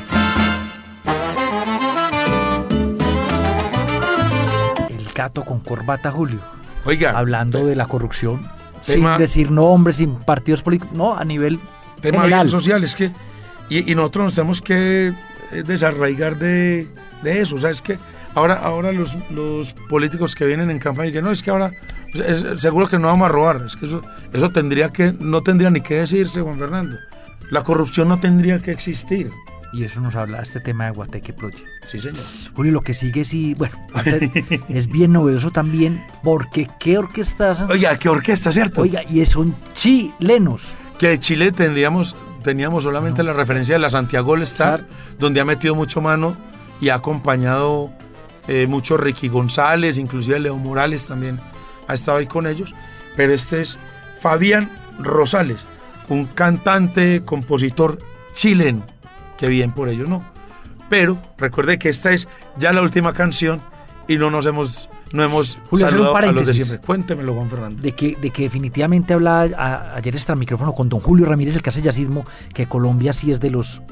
El gato con corbata, Julio. Oiga, hablando de la corrupción, tema, sin decir nombres, sin partidos políticos, no, a nivel tema general. bien social, es que, y nosotros nos tenemos que desarraigar de eso, o sea, es que ahora los políticos que vienen en campaña, que no, es que ahora, seguro que no vamos a robar, es que eso no tendría ni que decirse, Juan Fernando, la corrupción no tendría que existir. Y eso nos habla este tema de Guateque Project. Sí, señor. Julio, lo que sigue, sí, bueno, es bien novedoso también, porque ¿qué orquestas? Oiga, ¿qué orquesta, cierto? Oiga, y son chilenos. Que de Chile teníamos solamente la referencia de la Santiago All Star, donde ha metido mucho mano y ha acompañado mucho Ricky González, inclusive Leo Morales también ha estado ahí con ellos, pero este es Fabián Rosales, un cantante, compositor chileno, que bien por ellos, ¿no? Pero recuerde que esta es ya la última canción y no hemos Julio, saludado a los de siempre. Cuéntemelo, Juan Fernando. De que definitivamente hablaba ayer extra micrófono con don Julio Ramírez, el que hace jazzismo, que Colombia sí es de los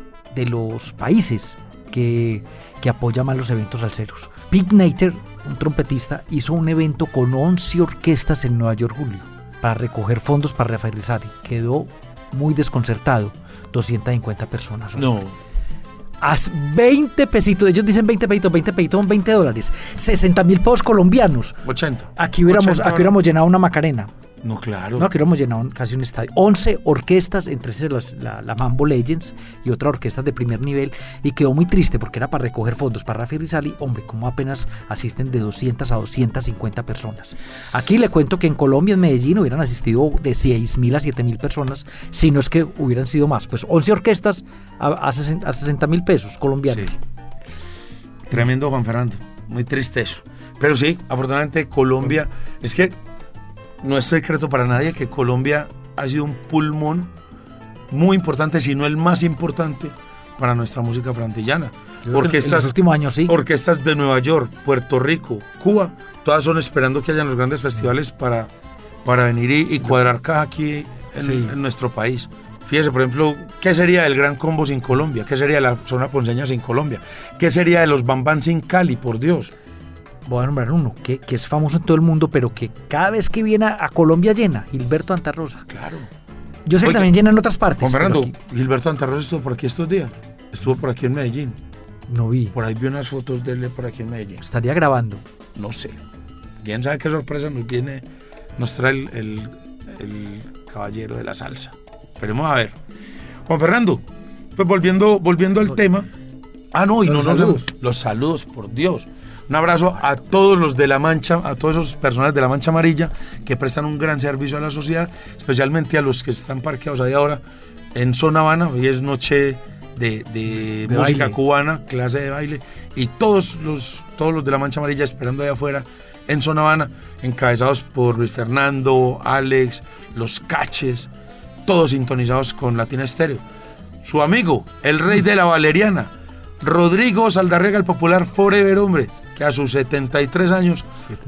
países que apoya más los eventos salseros. Pete Nater, un trompetista, hizo un evento con 11 orquestas en Nueva York, Julio, para recoger fondos para Rafael Rizari. Quedó muy desconcertado. 250 personas. No. Haz 20 pesitos, ellos dicen 20 pesitos son $20, 60.000 pesos colombianos. 80. Aquí hubiéramos llenado una Macarena. No, claro. No, aquí hubiéramos llenado casi un estadio. 11 orquestas, entre esas la Mambo Legends y otra orquesta de primer nivel, y quedó muy triste porque era para recoger fondos para Rafi Rizali. Hombre, como apenas asisten de 200 a 250 personas. Aquí le cuento que en Colombia, en Medellín, hubieran asistido de 6.000 a 7.000 personas, si no es que hubieran sido más. Pues 11 orquestas a 60.000 pesos colombianos. Sí. Tremendo, Juan Fernando. Muy triste eso. Pero sí, afortunadamente Colombia, es que no es secreto para nadie que Colombia ha sido un pulmón muy importante, si no el más importante, para nuestra música frantillana. Porque en los últimos años sí. Orquestas de Nueva York, Puerto Rico, Cuba, todas son esperando que hayan los grandes festivales para venir y cuadrar acá aquí en nuestro país. Fíjese, por ejemplo, ¿qué sería el Gran Combo sin Colombia? ¿Qué sería la zona ponceña sin Colombia? ¿Qué sería de los Bambán sin Cali, por Dios? Voy a nombrar uno que es famoso en todo el mundo, pero que cada vez que viene a Colombia llena, Gilberto Antarrosa. Claro. Yo sé que también llena en otras partes. Juan Fernando, Gilberto Antarrosa estuvo por aquí estos días. Estuvo por aquí en Medellín. No vi. Por ahí vi unas fotos de él por aquí en Medellín. ¿Estaría grabando? No sé. ¿Quién sabe qué sorpresa nos trae el caballero de la salsa? Esperemos a ver. Juan Fernando, pues volviendo al tema. Los saludos, por Dios. Un abrazo a todos los de La Mancha, a todos esos personas de La Mancha Amarilla que prestan un gran servicio a la sociedad, especialmente a los que están parqueados ahí ahora en Zona Habana. Hoy es noche de música baile cubana, clase de baile, y todos los de La Mancha Amarilla esperando ahí afuera en Zona Habana, encabezados por Luis Fernando, Alex, Los Caches, todos sintonizados con Latina Estéreo. Su amigo, el rey de la valeriana, Rodrigo Saldarriaga, el popular Forever, hombre, que a sus 73 años...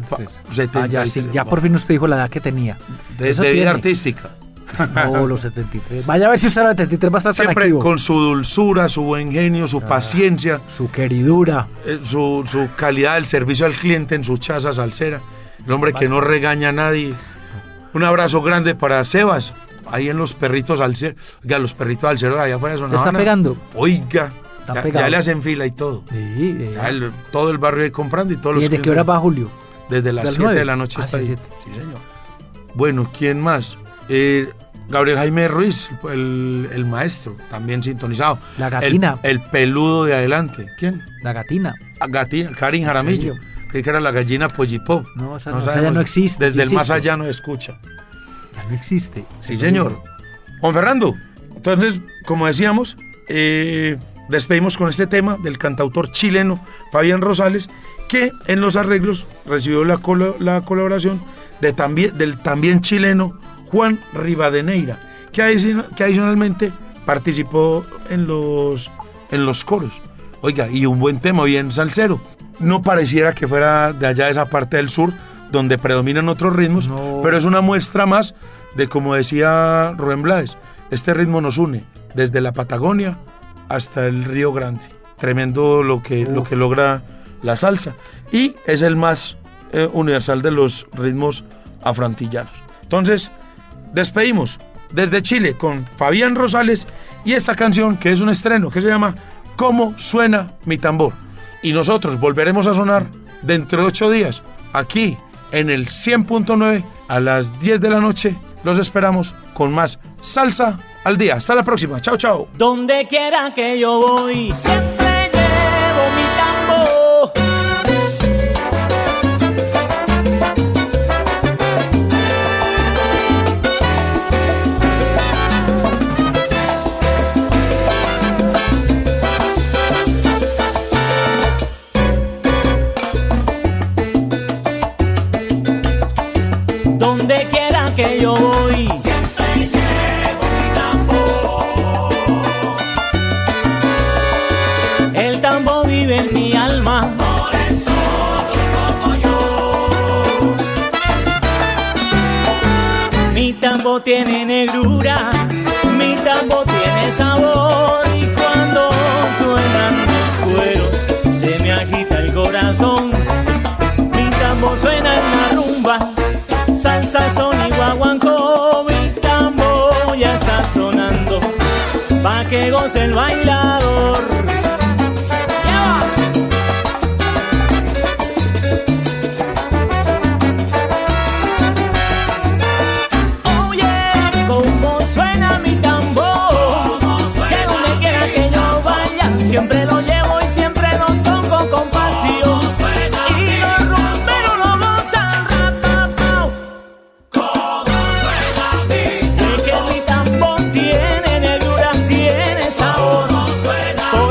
73. Ya por fin usted dijo la edad que tenía. De vida artística. No, los 73. Vaya a ver si usted a los 73 va a estar siempre tan activo. Con su dulzura, su buen genio, su paciencia. Su queridura. Su calidad del servicio al cliente en su chaza salsera. El hombre que no regaña a nadie. Un abrazo grande para Sebas, ahí en los perritos salseros. Oiga, los perritos salseros allá afuera de Zona Habana. ¿Está pegando? Oiga. Ya le hacen fila y todo. Sí, todo el barrio ahí comprando y todos los. ¿Y desde qué hora va, Julio? Desde las 7 de la noche está ahí. 7. Sí, señor. Bueno, ¿quién más? Gabriel Jaime Ruiz, el maestro, también sintonizado. La Gatina. El peludo de adelante. ¿Quién? La Gatina. Gatina, Karin Jaramillo. Creí que era la gallina Pollipop. No, esa ya no existe. Desde el más allá no escucha. Ya no existe. Sí, señor. Juan Fernando, entonces, como decíamos, despedimos con este tema del cantautor chileno Fabián Rosales, que en los arreglos recibió la colaboración del también chileno Juan Rivadeneira, que adicionalmente participó en los coros. Oiga, y un buen tema, bien salsero. No pareciera que fuera de allá de esa parte del sur, donde predominan otros ritmos, pero es una muestra más de, como decía Rubén Blades, Este ritmo nos une desde la Patagonia hasta el Río Grande. Tremendo lo que logra la salsa. Y es el más universal de los ritmos afroantillanos. Entonces, despedimos desde Chile con Fabián Rosales y esta canción que es un estreno que se llama ¿Cómo suena mi tambor? Y nosotros volveremos a sonar dentro de 8 días aquí en el 100.9 a las 10 de la noche. Los esperamos con más Salsa al Día. Hasta la próxima. Chao, chao. Donde quiera que yo voy, siempre llevo mi tambor. Donde quiera que yo voy, siempre llevo mi tambor. El tambor vive en mi alma, por eso lo toco yo. Mi tambor tiene negrura, mi tambor tiene sabor, y cuando suenan los cueros se me agita el corazón. Mi tambor suena en la rumba, salsa, son y guaguancó. Mi tambor ya está sonando pa' que goce el bailador. Oye, cómo suena mi tambor, que donde quiera que yo vaya siempre lo llevo y siempre lo toco con pasión. Y los rumberos lo gozan. Sabor, por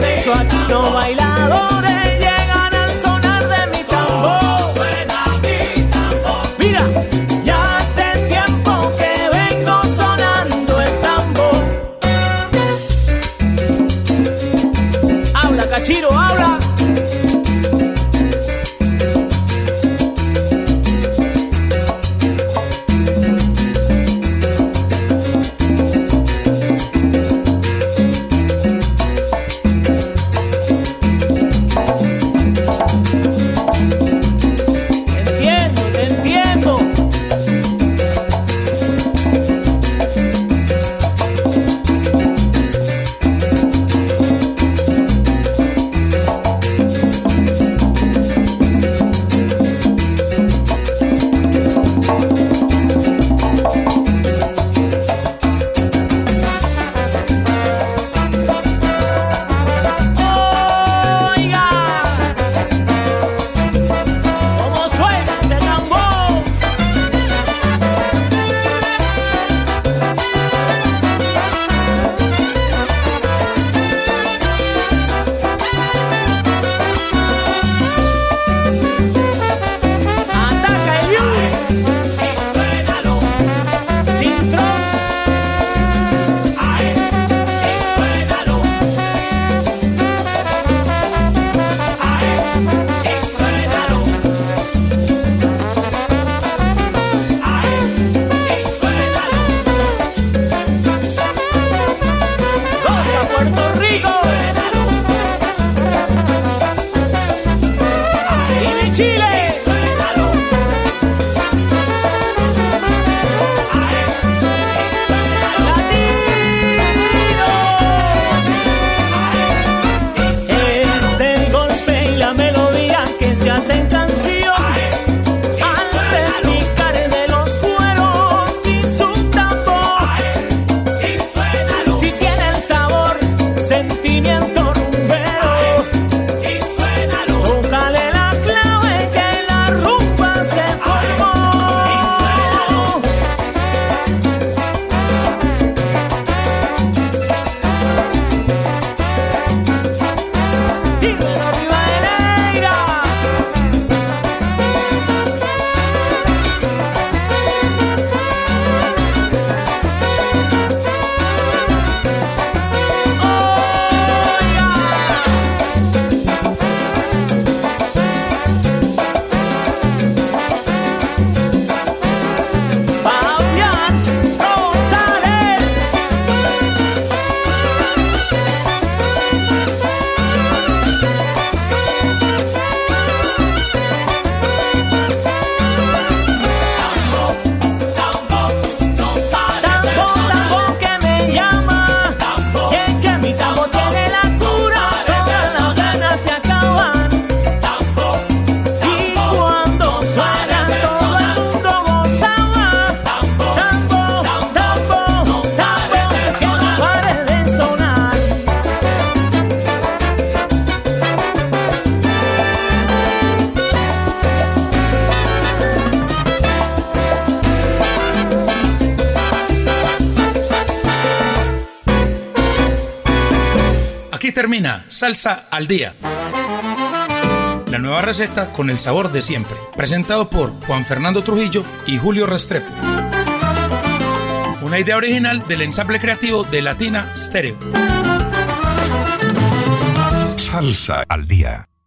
termina Salsa al Día. La nueva receta con el sabor de siempre. Presentado por Juan Fernando Trujillo y Julio Restrepo. Una idea original del ensamble creativo de Latina Stereo. Salsa al Día.